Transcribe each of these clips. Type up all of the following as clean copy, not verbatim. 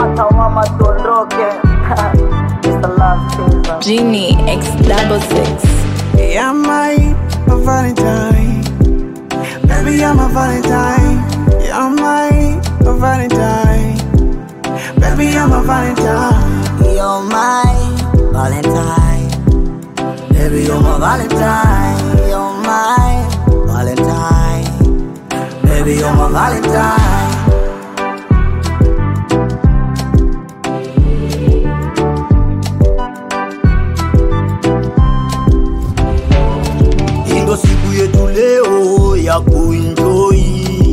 hata mama tuondoke. It's the last season. Genie X66. Yeah, my Valentine. Baby, you're my Valentine. You're my Valentine. Baby, you're my Valentine. You're my Valentine. Baby, you're my Valentine. You're my Valentine. Baby, you're my Valentine. Indo siku yetu leo ya kuenjoy.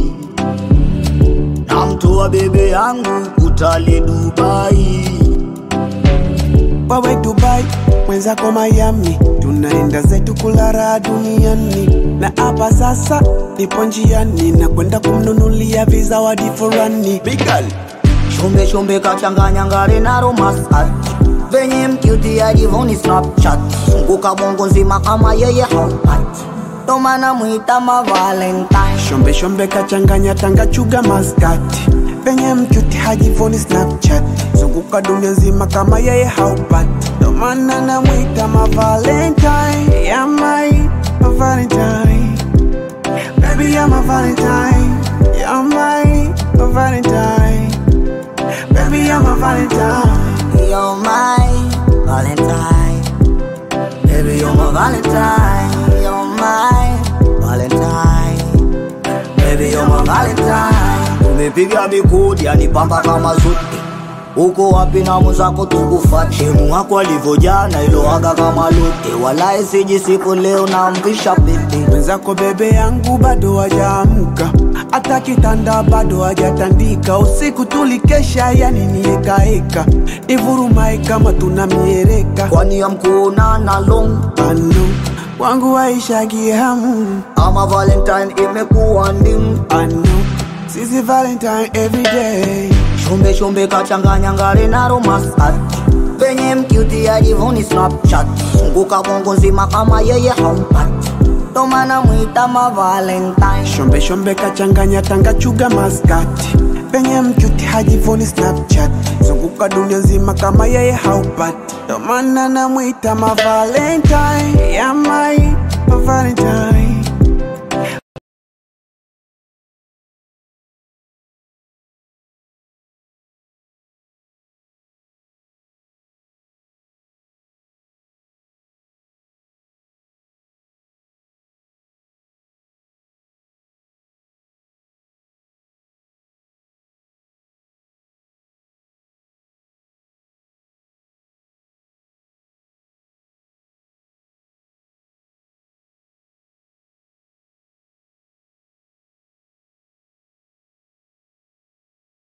Namtoa bebe yangu kutali Dubai. Wawe Dubai, mwenzako Miami. Tunaenda zetu kulala duniani. Na hapa sasa nipo njiani na kwenda kumnunulia vizawadi fulani. Bigal Shombe shombe kachanganya ngare na romance. Venye mkiuti ya jivoni Snapchat. Sunguka bongo nzima kama yeye haupati. Ndo maana muita ma Valentine. Shombe shombe kachanganya tanga chuga maskati. Venye mchuti hajivoni Snapchat. Zunguka dunia nzima kama yeye haupati. Ndo maana namuita ma Valentine. Yeah, my Valentine. Baby, you're my Valentine. You're my Valentine. Baby, you're my Valentine. You're my Valentine. Baby, you're my Valentine. You're my Valentine. Baby, you're my Valentine. Umepiga mikodi yanipamba kama zote. Uko wapi na muzako tukufate. Shemu wako alivojana ilo aga kama lote. Walai siji siku leo na mvisha pete. Mwenzako bebe yangu bado hajaamka. Hata kitanda bado hajatandika. Usiku tulikesha yani nieka eka. Ivurumai kama tunamiereka. Kwani ya mkuonana long Ano, wangu waishagi hamu. ama Valentine imekuwa ndim. Ano, sisi Valentine everyday. Shombe shombe kachanganya ngare na romance. Venye mkiuti ya jivoni Snapchat. Sunguka bongo nzima kama yeye haupati. Ndo maana muita ma Valentine. Shombe shombe kachanganya tanga chuga maskati. Venye mchuti hajivoni Snapchat. Zunguka dunia nzima kama yeye haupati. Ndo maana namuita ma Valentine. Yeah, my Valentine.